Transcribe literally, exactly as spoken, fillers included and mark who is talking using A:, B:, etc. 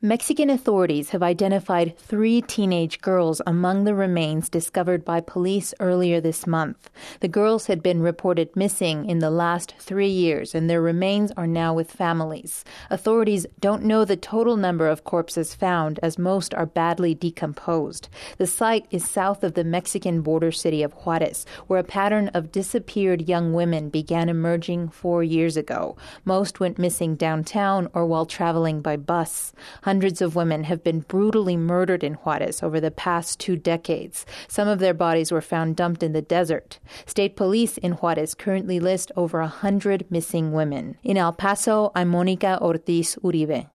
A: Mexican authorities have identified three teenage girls among the remains discovered by police earlier this month. The girls had been reported missing in the last three years, and their remains are now with families. Authorities don't know the total number of corpses found, as most are badly decomposed. The site is south of the Mexican border city of Juarez, where a pattern of disappeared young women began emerging four years ago. Most went missing downtown or while traveling by bus. Hundreds of women have been brutally murdered in Juarez over the past two decades. Some of their bodies were found dumped in the desert. State police in Juarez currently list over one hundred missing women. In El Paso, I'm Monica Ortiz Uribe.